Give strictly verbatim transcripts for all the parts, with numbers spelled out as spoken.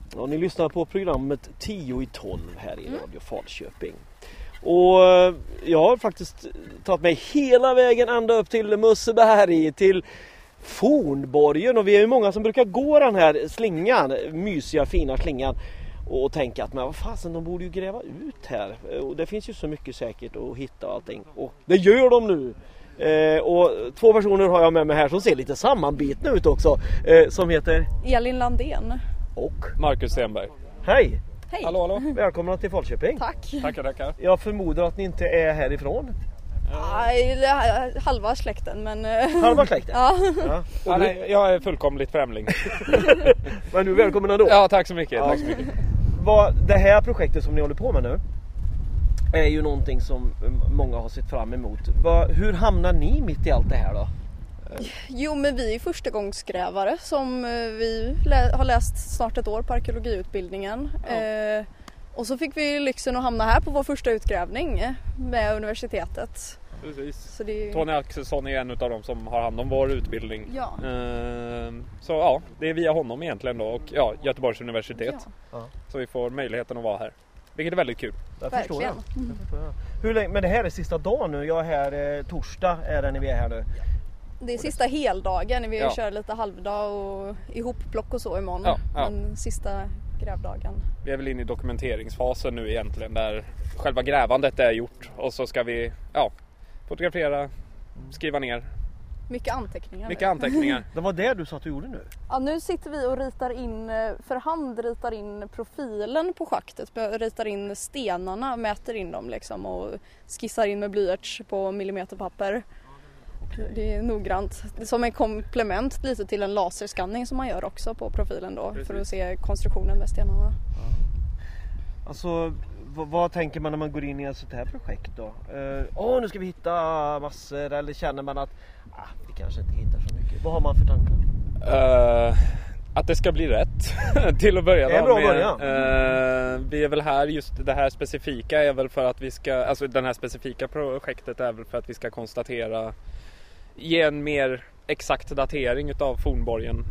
Ja, ni lyssnar på programmet tio i tolv här i mm. Radio Falköping. Och jag har faktiskt tagit mig hela vägen ända upp till Musseberg, till Fornborgen. Och vi är ju många som brukar gå den här slingan, mysiga fina slingan. Och tänka att men vad fasen, de borde ju gräva ut här. Och det finns ju så mycket säkert att hitta och allting. Och det gör de nu. Eh, och två personer har jag med mig här som ser lite sammanbitna ut också. Eh, som heter Elin Landén och Marcus Stenberg. Hej! Hej! Hallå, hallå. Välkomna till Falköping. Tack! Tackar, tackar. Jag förmodar att ni inte är härifrån. Nej, halva släkten, men... Halva släkten? Ja. Ja. Ja, nej, jag är fullkomligt främling. Men du är välkommen ändå. Ja, tack så mycket. Ja. Tack så mycket. Vad, det här projektet som ni håller på med nu är ju någonting som många har sett fram emot. Vad, hur hamnar ni mitt i allt det här då? Jo, men vi är förstagångsgrävare som vi lä- har läst snart ett år på arkeologiutbildningen. Ja. Eh, och så fick vi lyxen att hamna här på vår första utgrävning med universitetet. Precis. Så det är... Tony Axelsson är en av dem som har hand om vår utbildning. Ja. Eh, så ja, det är via honom egentligen då. Och ja, Göteborgs universitet. Ja. Så vi får möjligheten att vara här. Vilket är väldigt kul. Jag Verkligen. förstår jag. Jag förstår jag. Hur länge, men det här är sista dagen nu. Jag är här eh, torsdag är det när vi är här nu. Det är sista heldagen. Vi Ja. kör lite halvdag och ihopplock och så imorgon. Ja, ja. Men sista grävdagen. Vi är väl inne i dokumenteringsfasen nu egentligen. Där själva grävandet är gjort. Och så ska vi ja, fotografera, skriva ner. Mycket anteckningar. Mycket anteckningar. Det var det du sa att du gjorde nu? Ja, nu sitter vi och ritar in, för hand ritar in profilen på schaktet. Ritar in stenarna, mäter in dem liksom och skissar in med blyerts på millimeterpapper. Det är noggrant. Som en komplement lite till en laserskanning som man gör också på profilen då. Precis. För att se konstruktionen med stenarna. Ja. Alltså, vad, vad tänker man när man går in i ett sånt här projekt då? Åh, uh, nu ska vi hitta massor. Eller känner man att ah, vi kanske inte hittar så mycket. Vad har man för tankar? Uh, att det ska bli rätt till att börja. Det är en bra början. Uh, vi är väl här, just det här specifika är väl för att vi ska, alltså den här specifika projektet är väl för att vi ska konstatera, ge en mer exakt datering utav Fornborgen.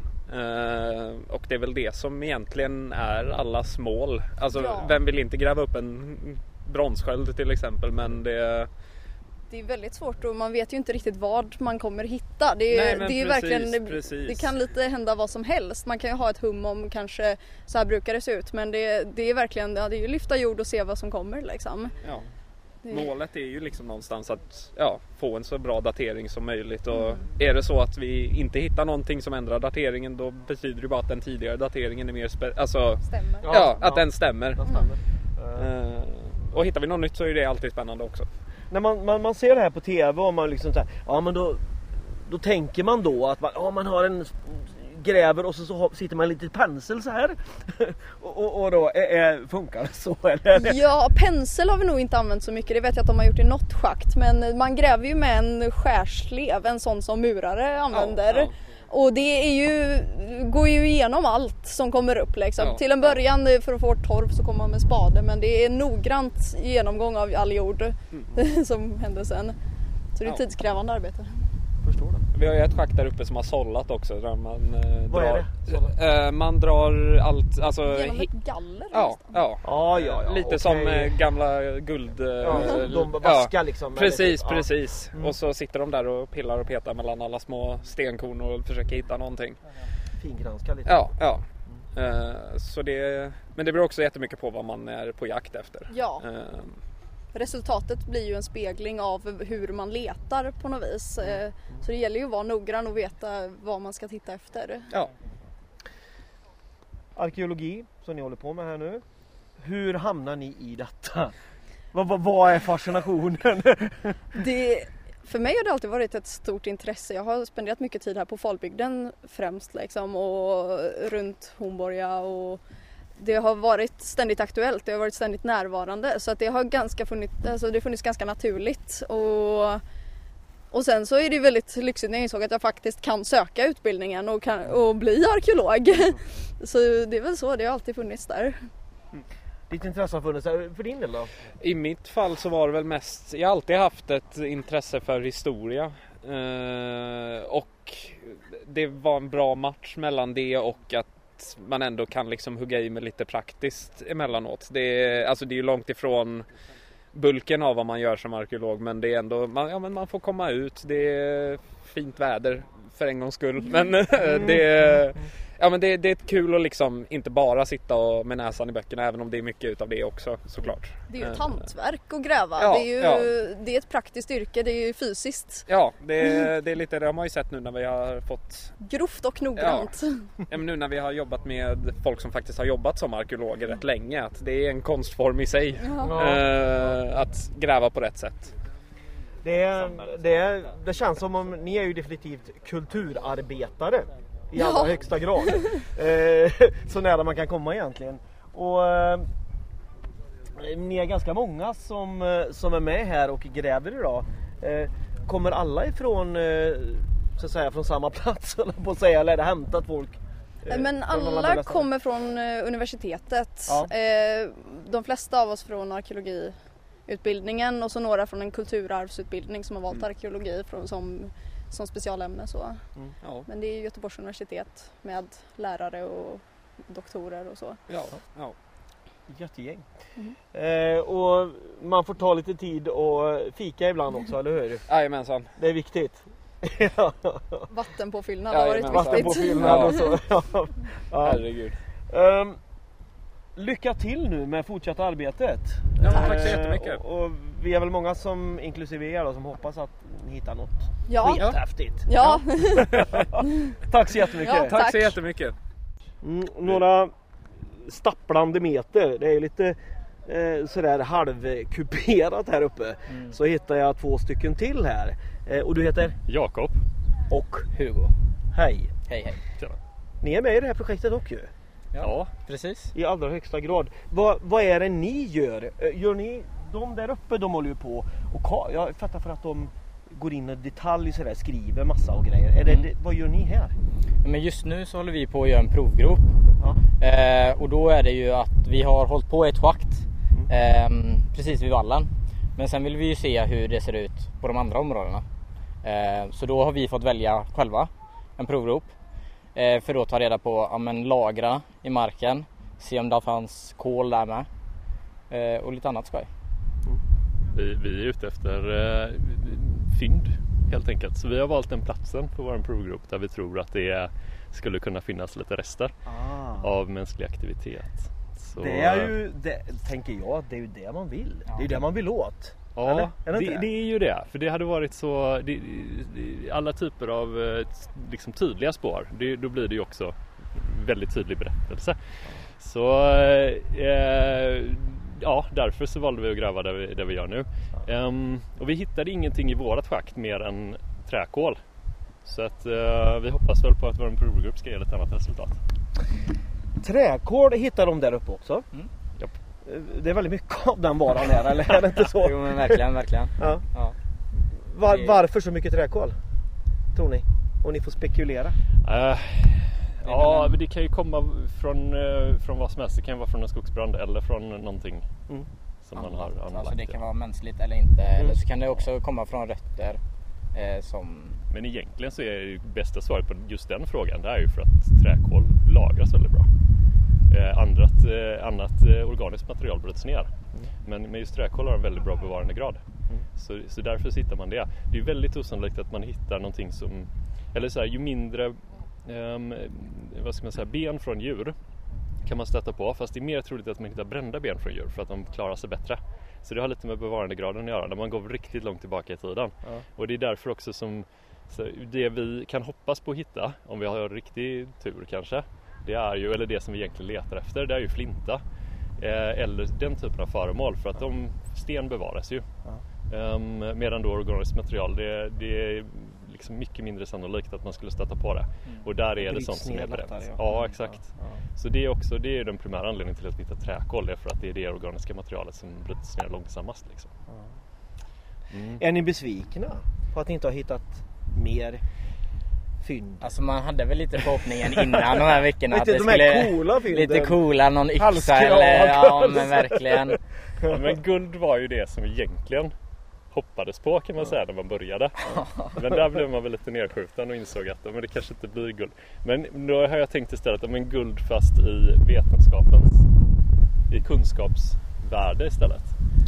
Uh, och det är väl det som egentligen är allas mål. Alltså ja. Vem vill inte gräva upp en bronssköld till exempel, men det Det är väldigt svårt och man vet ju inte riktigt vad man kommer hitta. Det är, Nej, det är precis, verkligen det, precis. det kan lite hända vad som helst. Man kan ju ha ett hum om kanske så här brukar det se ut, men det, det är verkligen ja, det är ju lyfta jord och se vad som kommer liksom. Ja. Det... Målet är ju liksom någonstans att ja, få en så bra datering som möjligt och Mm. är det så att vi inte hittar någonting som ändrar dateringen, då betyder det bara att den tidigare dateringen är mer spe- alltså, Stämmer. ja, Ja, att ja. den stämmer. Den stämmer. Uh. Uh, och hittar vi något nytt så är det alltid spännande också. När man, man, man ser det här på tv och man liksom så här, ja men då, då tänker man då att man, ja, man har en gräver och så, så sitter man lite pensel så här och, och, och då är, är, funkar det så eller? Ja, pensel har vi nog inte använt så mycket. Det vet jag att de har gjort i något schakt, men man gräver ju med en skärslev, en sån som murare använder. Ja, ja. Och det är ju, går ju igenom allt som kommer upp liksom. Ja. Till en början för att få torv så kommer man med spade, men det är noggrant genomgång av all jord mm. som händer sen. Så det är Ja. tidskrävande arbete. Förstår det. Vi har ju ett schakt där uppe som har sållat också där man eh, Vad drar, är det? Eh, man drar allt alltså, Genom he- ett galler ja, nästan. ja. Ja, ja, ja. Lite okej. som eh, gamla guld... Eh, Ja, de vaskar liksom. Precis, Ja. precis. Mm. Och så sitter de där och pillar och petar mellan alla små stenkorn och försöker hitta någonting. Fingranska lite. Ja, ja. Uh, så det, men det beror också jättemycket på vad man är på jakt efter. Ja. Uh, Resultatet blir ju en spegling av hur man letar på något vis. Eh, Så det gäller ju att vara noggrann och veta vad man ska titta efter. ja. Arkeologi som ni håller på med här nu. Hur hamnar ni i detta? Vad, vad, vad är fascinationen? Det, för mig har det alltid varit ett stort intresse. Jag har spenderat mycket tid här på Falbygden främst liksom, och runt Hornborga, och det har varit ständigt aktuellt, det har varit ständigt närvarande, så att det har ganska funnits, alltså det funnits ganska naturligt. Och, och sen så är det väldigt lyxigt när jag insåg att jag faktiskt kan söka utbildningen och, kan, och bli arkeolog. Så det är väl så, det har alltid funnits där. Ditt intresse har funnits för din del då? I mitt fall så var det väl mest, jag har alltid haft ett intresse för historia. Uh, och det var en bra match mellan det och att att man ändå kan liksom hugga i med lite praktiskt emellanåt. Det är, alltså det är ju långt ifrån bulken av vad man gör som arkeolog, men det är ändå, man, ja, men man får komma ut, det är fint väder för en gångs skull, men det är, ja, men det, det är kul att liksom inte bara sitta och med näsan i böckerna, även om det är mycket utav det också, såklart. Det är ju ett hantverk att gräva. Ja, det, är ju, ja. det är ett praktiskt yrke, det är ju fysiskt. Ja, det, det är lite, det har man ju sett nu när vi har fått... Grovt och noggrant. Ja. Ja, men nu när vi har jobbat med folk som faktiskt har jobbat som arkeologer rätt länge, att det är en konstform i sig. Ja. Eh, att gräva på rätt sätt. Det, är, det, är, det känns som om ni är ju definitivt kulturarbetare i allra Ja. högsta grad. eh, så nära man kan komma egentligen. Och eh, ni är ganska många som, eh, som är med här och gräver idag. Eh, kommer alla ifrån eh, så att säga från samma plats eller på att säga, eller är det hämtat folk? eh, Men från någon alla annan kommer från eh, universitetet. Ja. Eh, de flesta av oss från arkeologiutbildningen och så några från en kulturarvsutbildning som har valt Mm. arkeologi från, som, som specialämne. Så. Mm. Ja, Men det är Göteborgs universitet med lärare och doktorer och så. ja, ja. Jättegäng. Mm. Eh, och man får ta lite tid och fika ibland också, eller hur? Jajamensan. Det är viktigt. Vattenpåfyllnad har varit Jajamän, viktigt. Vattenpåfyllnad och så. Ja. Ja. Herregud. Ehm, lycka till nu med fortsatta arbetet. Ja, tack så Eh, jättemycket. Och, och vi är väl många som, inklusive er då, som hoppas att ni hittar något Ja. skithäftigt. Ja. Tack så jättemycket. Ja, Tack Tack. så jättemycket. Mm, några stapplande meter. Det är lite eh, sådär halvkuperat här uppe. Mm. Så hittar jag två stycken till här. Eh, och du heter? Jakob. Och Hugo. hej. Hej hej. Tjena. Ni är med i det här projektet också ju. Ja, precis. I allra högsta grad. Vad, vad är det ni gör? Eh, Gör ni, de där uppe, de håller ju på och ka- jag fattar för att de går in i detalj sådär, skriver massa och grejer. Är det, Mm. det, vad gör ni här? Men just nu så håller vi på att göra en provgrop. Ja. Eh, och då är det ju att vi har hållit på ett schakt eh, precis vid vallen. Men sen vill vi ju se hur det ser ut på de andra områdena. Eh, så då har vi fått välja själva en provgrop. Eh, för då ta reda på, ja, men lagra i marken. Se om det fanns kol där med. Eh, och lite annat skoj. Vi, vi är ute efter eh, fynd helt enkelt. Så vi har valt den platsen på vår provgrupp där vi tror att det är, skulle kunna finnas lite rester Ah. av mänsklig aktivitet. Så, Det är ju, det, tänker jag, det är ju det man vill. Det är ju det man vill åt. Ja, Eller? Är det det, inte det? det är ju det. För det hade varit så, det, det, alla typer av eh, liksom tydliga spår, det, då blir det ju också väldigt tydlig berättelse. Så eh, ja, därför så valde vi att gräva där vi, där vi gör nu. Um, och vi hittade ingenting i vårat schakt mer än träkol. Så att uh, vi hoppas väl på att vår provgrupp ska ge ett annat resultat. Träkol hittar de där uppe också. Mm. Japp. Det är väldigt mycket av den varan här, eller är det inte så? Jo men verkligen, verkligen. Ja. Ja. Var, Det- varför så mycket träkol? Tror ni? Och ni får spekulera. Uh, ja, men det kan ju komma från, uh, från vad som helst. Det kan vara från en skogsbrand eller från någonting Mm. som man har anlagt. Alltså det kan vara mänskligt eller inte. Eller så kan det också komma från rötter eh, som... Men egentligen så är ju bästa svaret på just den frågan, det är ju för att träkol lagras väldigt bra. Eh, annat, eh, annat eh, organiskt material bryts ner. Men, men just träkol har en väldigt bra bevarandegrad. Mm. Så, så därför hittar man det. Det är väldigt osannolikt att man hittar någonting som, eller så här, ju mindre ehm, vad ska man säga, ben från djur kan man stöta på, fast det är mer troligt att man hittar brända ben från djur för att de klarar sig bättre. Så det har lite med bevarandegraden att göra när man går riktigt långt tillbaka i tiden. Ja. Och det är därför också som så det vi kan hoppas på att hitta, om vi har riktig tur kanske, det är ju, eller det som vi egentligen letar efter, det är ju flinta eh, eller den typen av föremål, för att de sten bevaras ju. Ja. Um, medan då organiskt material, det, det är liksom mycket mindre sannolikt att man skulle stöta på det. Och där är det bryts sånt som ner är brett. lättare, ja. Ja, exakt. Ja, ja. Så det är också, det är den primära anledningen till att vi hittar träkol, det är för att det är det organiska materialet som bryts ner långsammast liksom. Mm. Är ni besvikna på att ni inte har hittat mer fynd? Alltså man hade väl lite förhoppningen innan de här veckorna Vet att du, det de här skulle... coola fynden. Lite coola, någon yxa Halskrag, eller... Ja alltså. men verkligen. Ja, men guld var ju det som vi egentligen hoppades på kan man säga när man började. Men där blev man väl lite nedskjuten och insåg att men det kanske inte blir guld. Men då har jag tänkt istället att men guld fast i vetenskapens, i kunskapsvärde istället.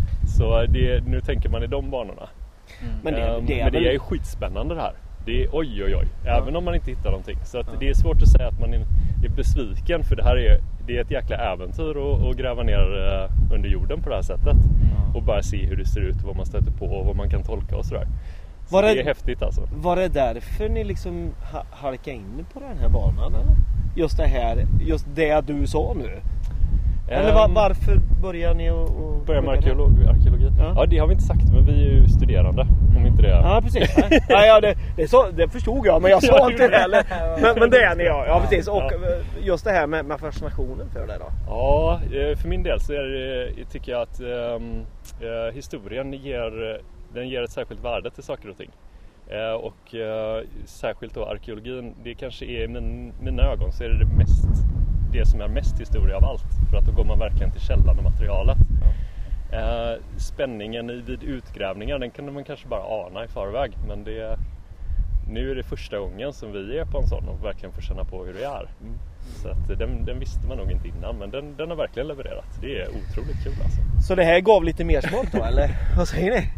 Så det, nu tänker man i de banorna. Mm. Men det, um, det är, men det väl... är ju skitspännande det här. Det är oj oj oj, även ja. om man inte hittar någonting. Så att ja. det är svårt att säga att man är, är besviken, för det här är, det är ett jäkla äventyr att, att gräva ner uh, under jorden på det här sättet. Ja. Och bara se hur det ser ut, vad man stöter på och vad man kan tolka och sådär. Så var det, det är häftigt alltså. Var det därför ni liksom ha, halkade in på den här banan eller? Just det här, just det du sa nu? Eller var, varför börjar ni att börja med arkeologi? arkeologi? Ja. ja, det har vi inte sagt, men vi är ju studerande. Om inte det. Ja, precis. ja, ja, det, det, så, det förstod jag, men jag sa inte det heller. Men, men det är ni, ja. Ja, precis. Och just det här med, med fascinationen för det då? Ja, för min del så är det, tycker jag att um, uh, historien ger, den ger ett särskilt värde till saker och ting. Uh, och uh, särskilt då arkeologin, det kanske är i min, mina ögon så är det det mest... det som är mest historia av allt, för att då går man verkligen till källan och materialet. Ja. Eh, spänningen i, vid utgrävningar, den kan man kanske bara ana i förväg, men det, nu är det första gången som vi är på en sån och verkligen får känna på hur det är. Mm. Så att den, den visste man nog inte innan, men den, den har verkligen levererat. Det är otroligt kul alltså. Så det här gav lite mer smak då, eller vad säger ni?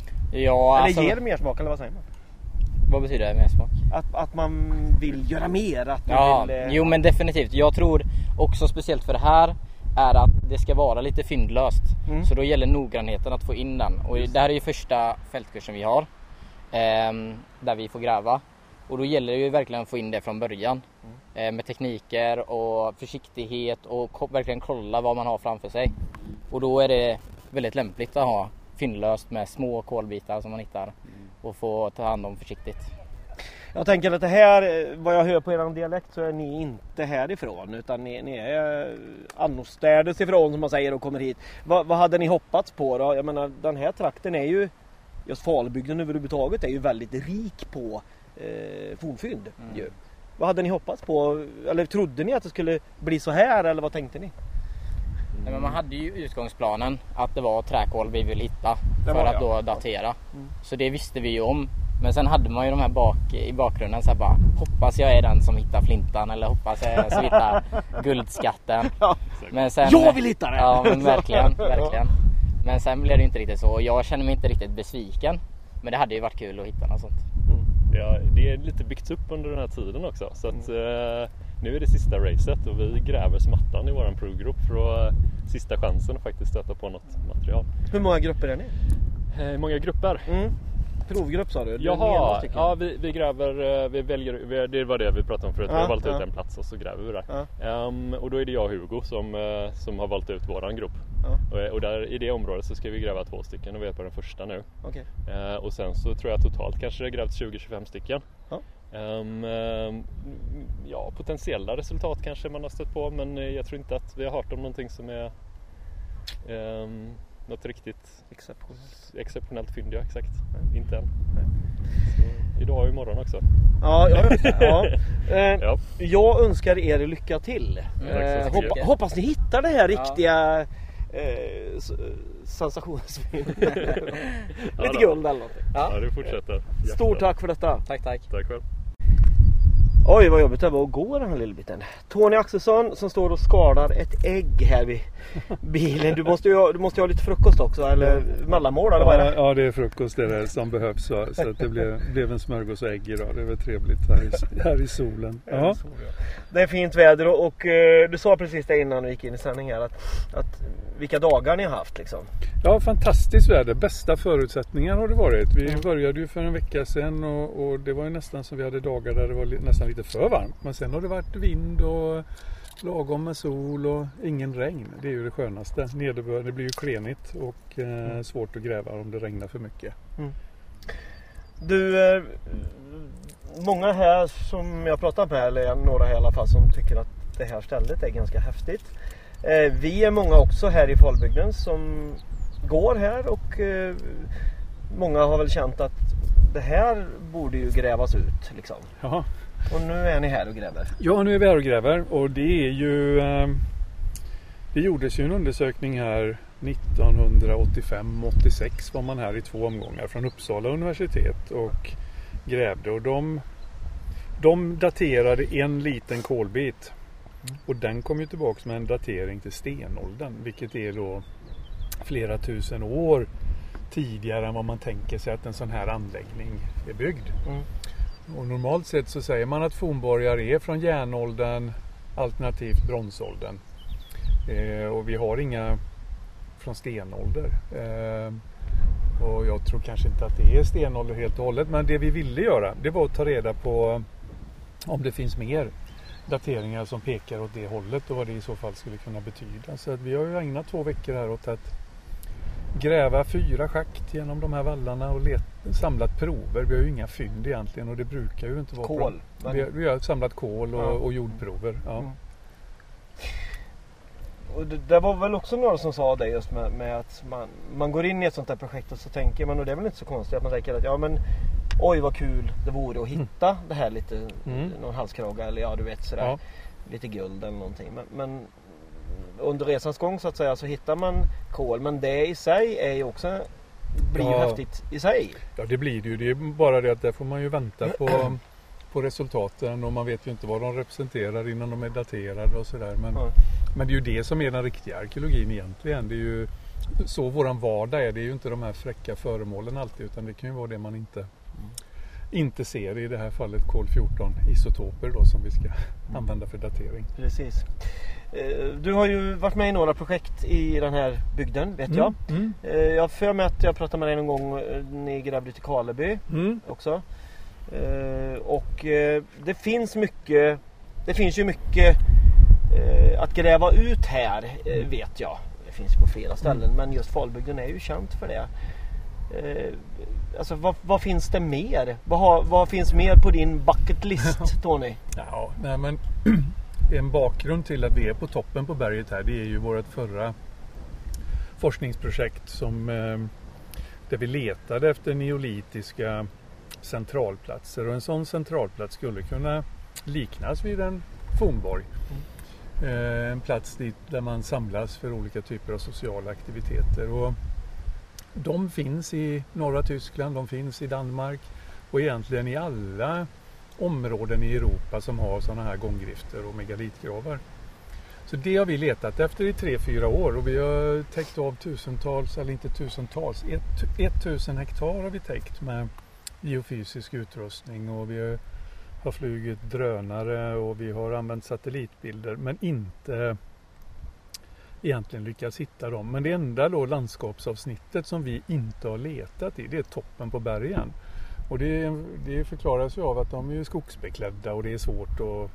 Ja, eller alltså... ger mer smak, eller vad säger man? Vad betyder det med smak? Att, att man vill göra mer, att ja, vill, eh... jo men definitivt. Jag tror också speciellt för det här är att det ska vara lite fyndlöst. Mm. Så då gäller noggrannheten att få in den. Och det här är ju första fältkursen vi har. Eh, där vi får gräva. Och då gäller det ju verkligen att få in det från början. Mm. Eh, med tekniker och försiktighet och ko- verkligen kolla vad man har framför sig. Och då är det väldigt lämpligt att ha fyndlöst med små kolbitar som man hittar. Mm. Och få ta hand om försiktigt. Jag tänker att det här, vad jag hör på er dialekt, så är ni inte härifrån, utan ni, ni är annorstädes ifrån som man säger och kommer hit. Vad, vad hade ni hoppats på då? Jag menar, den här trakten är ju, just Falbygden överhuvudtaget är ju väldigt rik på eh, fornfynd. Mm. Ju. Vad hade ni hoppats på? Eller trodde ni att det skulle bli så här, eller vad tänkte ni? Nej, men man hade ju utgångsplanen att det var träkol vi ville hitta för var, att då ja. datera. Mm. Så det visste vi ju om. Men sen hade man ju de här bak, i bakgrunden så här bara, hoppas jag är den som hittar flintan, eller hoppas jag är den som hittar guldskatten. Ja. Men sen, jag vill hitta den! Ja, men verkligen, verkligen. Men sen blev det inte riktigt så. Jag känner mig inte riktigt besviken. Men det hade ju varit kul att hitta något sånt. Mm. Ja, det är lite byggt upp under den här tiden också. Så att, mm. eh, nu är det sista racet och vi gräver som attan i våran pro-grupp för att eh, sista chansen att faktiskt stöta på något material. Hur många grupper är ni? Eh, många grupper? Mm. Provgrupp sa du? Jaha, ja vi, vi gräver, vi väljer, vi, det var det vi pratade om förut, ja, vi har valt ja. ut en plats och så gräver vi där. Ja. Um, och då är det jag och Hugo som, uh, som har valt ut våran grupp. Ja. Och, och där i det området så ska vi gräva två stycken och vi är på den första nu. Okay. Uh, och sen så tror jag totalt kanske det grävt tjugo till tjugofem stycken. Ja. Um, um, ja, potentiella resultat kanske man har stött på, men jag tror inte att vi har hört om någonting som är um, något riktigt exceptionellt, exceptionellt fynd, ja, exakt. Nej. Inte än. Nej. Så, idag och imorgon också. Ja, ja, ja. Eh, ja. Jag önskar er lycka till. Mm. Eh, hoppa, hoppas ni hittar det här riktiga ja. eh, sensationsfynd. Lite ja, guld eller någonting. Ja, ja, det fortsätter. Stort tack för detta. Tack, tack. Tack själv. Oj, vad jobbigt det var att gå den här lilla biten. Tony Axelsson som står och skalar ett ägg här vid bilen. Du måste ju ha, du måste ju ha lite frukost också, eller mellanmål eller vad är det? Ja, det är frukost det där som behövs. Så, så att det blev, blev en smörgås och ägg idag. Det var trevligt här i, här i solen. Ja. Det är fint väder och, och du sa precis det innan vi gick in i sändning här att, att vilka dagar ni har haft liksom. Ja, fantastiskt väder. Bästa förutsättningar har det varit. Vi mm. började ju för en vecka sedan och, och det var ju nästan som vi hade dagar där det var li, nästan lite för varmt. Men sen har det varit vind och lagom med sol och ingen regn. Det är ju det skönaste. Nederbörd, det blir ju klenigt och eh, mm. svårt att gräva om det regnar för mycket. Mm. Du, eh, många här som jag pratat med, eller några här i alla fall, som tycker att det här stället är ganska häftigt. Eh, vi är många också här i Falbygden som går här och eh, många har väl känt att det här borde ju grävas ut liksom. Jaha. Och nu är ni här och gräver. Ja, nu är vi här och gräver och det är ju eh, det gjordes ju en undersökning här nittonhundraåttiofem åttiosex var man här i två omgångar från Uppsala universitet och grävde. Och de, de daterade en liten kolbit. Och den kom ju tillbaka med en datering till stenåldern, vilket är då flera tusen år tidigare än vad man tänker sig att en sån här anläggning är byggd. Mm. Och normalt sett så säger man att fornborgar är från järnåldern alternativt bronsåldern. Eh, och vi har inga från stenålder. Eh, och jag tror kanske inte att det är stenålder helt och hållet, men det vi ville göra, det var att ta reda på om det finns mer dateringar som pekar åt det hållet och vad det i så fall skulle kunna betyda. Så att vi har ju ägnat två veckor här åt att gräva fyra schakt genom de här vallarna och let, samlat prover. Vi har ju inga fynd egentligen och det brukar ju inte vara kol. Bra. Vi, har, vi har samlat kol och, ja. och jordprover. Ja. Mm. Och det, det var väl också några som sa det just med, med att man, man går in i ett sånt här projekt och så tänker man, och det är väl inte så konstigt att man tänker att ja men oj vad kul det vore att hitta mm. det här lite, mm. någon halskraga eller ja du vet sådär, ja. lite guld eller någonting. Men, men under resans gång så att säga så hittar man kol, men det i sig är ju också, blir ju ja. häftigt i sig. Ja det blir det ju, det är bara det att där får man ju vänta på, på resultaten och man vet ju inte vad de representerar innan de är daterade och sådär. Men, ja. men det är ju det som är den riktiga arkeologin egentligen. Det är ju så våran vardag är, det är ju inte de här fräcka föremålen alltid utan det kan ju vara det man inte mm. inte ser, i det här fallet kol fjorton isotoper då som vi ska mm. använda för datering. Precis. Du har ju varit med i några projekt i den här bygden, vet mm. jag. Mm. Jag har för mig att jag pratade med dig någon gång, ni grävde ut i Karleby mm. också. Och det finns mycket, det finns ju mycket att gräva ut här, vet jag. Det finns på flera ställen, mm. men just Falbygden är ju känt för det. Alltså vad, vad finns det mer? Vad, har, vad finns mer på din bucket list, Tony? Ja, nej men en bakgrund till att vi är på toppen på berget här, det är ju vårt förra forskningsprojekt som där vi letade efter neolitiska centralplatser, och en sån centralplats skulle kunna liknas vid en fornborg. Mm. En plats dit där man samlas för olika typer av sociala aktiviteter, och de finns i norra Tyskland, de finns i Danmark och egentligen i alla områden i Europa som har sådana här gånggrifter och megalitgravar. Så det har vi letat efter i tre, fyra år och vi har täckt av tusentals, eller inte tusentals, ett, ett tusen hektar har vi täckt med geofysisk utrustning, och vi har flugit drönare och vi har använt satellitbilder men inte egentligen lyckats hitta dem. Men det enda då landskapsavsnittet som vi inte har letat i, det är toppen på bergen. Och det, det förklaras ju av att de är skogsbeklädda och det är svårt att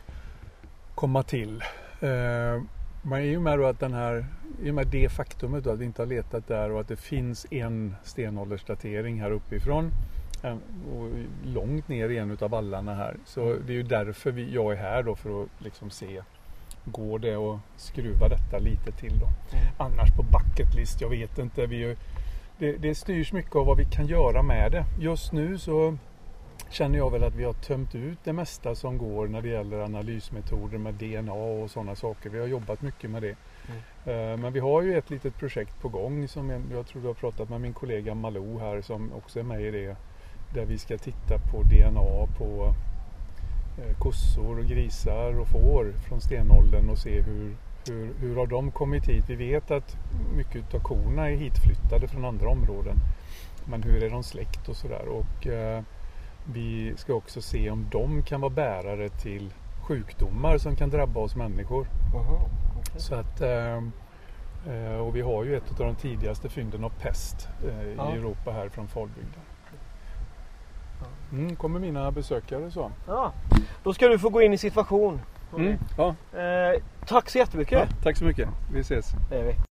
komma till. Eh, men i och med då att den här, i och med det faktumet då att vi inte har letat där och att det finns en stenåldersdatering här uppifrån eh, och långt ner i en utav vallarna här, så det är ju därför vi, jag är här då, för att liksom se, går det att skruva detta lite till då. Mm. Annars på bucket list, jag vet inte, vi, det, det styrs mycket av vad vi kan göra med det. Just nu så känner jag väl att vi har tömt ut det mesta som går när det gäller analysmetoder med D N A och sådana saker. Vi har jobbat mycket med det. Mm. Men vi har ju ett litet projekt på gång som jag, jag tror du har pratat med min kollega Malou här som också är med i det, där vi ska titta på D N A på kossor och grisar och får från stenåldern och se hur, hur, hur har de kommit hit. Vi vet att mycket av korna är hitflyttade från andra områden, men hur är de släkt och sådär, och eh, vi ska också se om de kan vara bärare till sjukdomar som kan drabba oss människor. Aha, okay. Så att eh, och vi har ju ett av de tidigaste fynden av pest eh, ja. i Europa här från Falbygden. Mm, kommer mina besökare så. Ja, då ska du få gå in i situation. Mm, ja. eh, tack så jättemycket. Ja, tack så mycket. Vi ses. Det är vi.